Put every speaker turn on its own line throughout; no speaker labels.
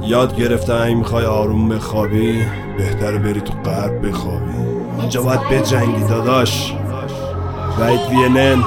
یاد گرفتم اگه میخوای آروم بخوابی بهتره بری تو غرب بخوابی. اینجا باید بجنگی داداش. وحید وینن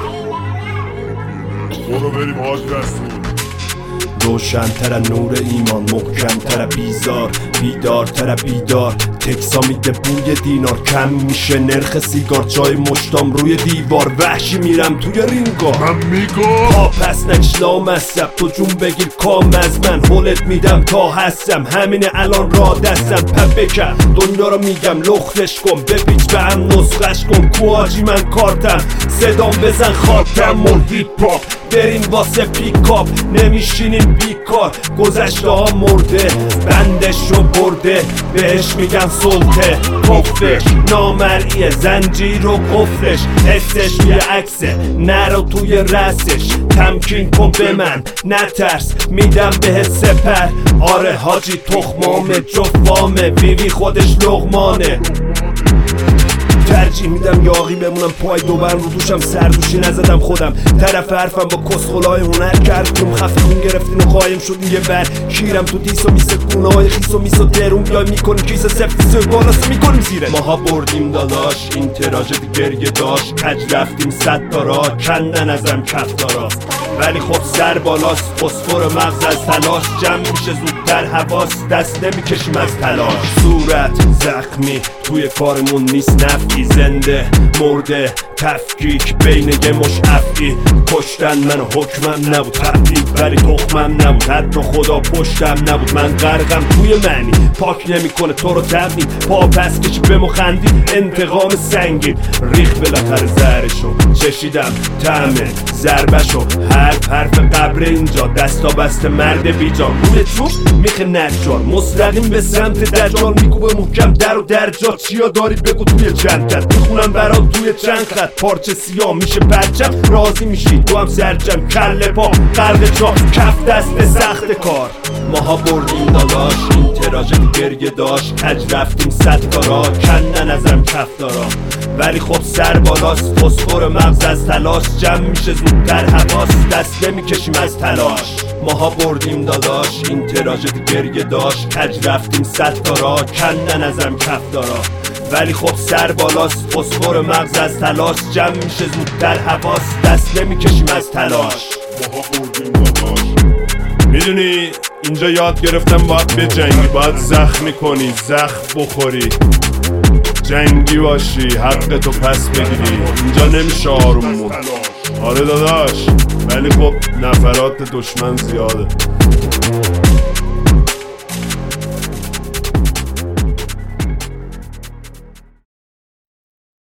برو بریم حاج رسول.
روشن‌تر نور ایمان، محکم‌تر بیزار، بیدارتر بیدار. تکسا میده بوی دینار، کم میشه نرخ سیگار. جای مشتام روی دیوار، وحشی میرم توی رینگار.
من میگم
پا پس نکش لامصب، تو جون بگیر کام از من. هولت میدم تا هستم، همینه الان را دستم. پپ بکن دنیا رو میگم لختش کن، بپیچ به هم نسخش کن. کواجی من کارتم، صدام بزن خاکم. و هیپ هاپ بریم واسه پیکاپ، نمیشینیم بیکار. گذشته ها مرده، بندش رو برده، بهش میگن سلطه. کفش نامرئیه، زنجیر و قفلش. حسش یه عکسه، نرو توی رسش. تمکین کن به من نترس، میدم بهت سپر. آره حاجی تخمامه، جفامه، ویوی خودش لغمانه. ترجیح میدم یاقی بمونم پای دوبرم رو دوشم، سردوشی نزدم خودم. طرف حرفم با کسخلای هنر کردیم، خفه خون گرفتین و قایم شدین یه بر. کیرم تو دیس و میسه گونه های خیس و میس و درون بیای میکنیم کیس سفتی سوی بالاست میکنیم زیره. ماها بردیم داداش این تراژدی گریه داشت. کج رفتیم 100 تا را کندن ازم کفتارا. ولی خب سر بالاست، فسفر مغز از تلاش. جمع میشه زودتر حواس، دست نمیکشیم از تلاش. صورت زخمی توی کارمون نیست نفعی. زنده مرده تفکیک بین یه مش افعی. کشتن منو حکمم نبود تبدیل، ولی تخمم نبود. حتی خدا پشتم نبود. من غرقم توی معنی، پاک نمیکنه تو رو تبدیل. پا پس کشی به مخندی، انتقام سنگین. ریخ بالاخره زهرشو، چشیدم طعمه ضربشو. حرف قبر اینجا، دستا بسته مرد بیجان. روی چوب میخه نجار، مستقیم به سمت دجال. میگو به محکم در و درجا، چیا داری بگو توی جنتت. میخونم برات توی چند خط، پارچه سیاه میشه پرچم. راضی میشی تو هم سرجم، کله پا قلب جا، کف دست سخت کار. ماها بردیم داداش این تراژدی گریه داشت. کج رفتیم 100 تا را کندن ازم کفتارا. ولی خب سر بالاست، فسفر مغز از تلاش. جمع میشه زودتر حواس، دست نمیکشیم از تلاش. ماها بردیم داداش این تراژدی گریه داشت. کج رفتیم 100 تا را کندن ازم کفتارا. ولی خب سر بالاست، فسفر مغز از تلاش. جمع میشه زودتر حواس، دست نمیکشیم از تلاش.
ماها بردیم داداش.
میدونی اینجا یاد گرفتم باید بجنگی، باید زخمی کنی، زخم بخوری، جنگی باشی، حق تو پس بگیری. اینجا نمیشه آروم موند. آره داداش، ولی خب نفرات دشمن زیاده.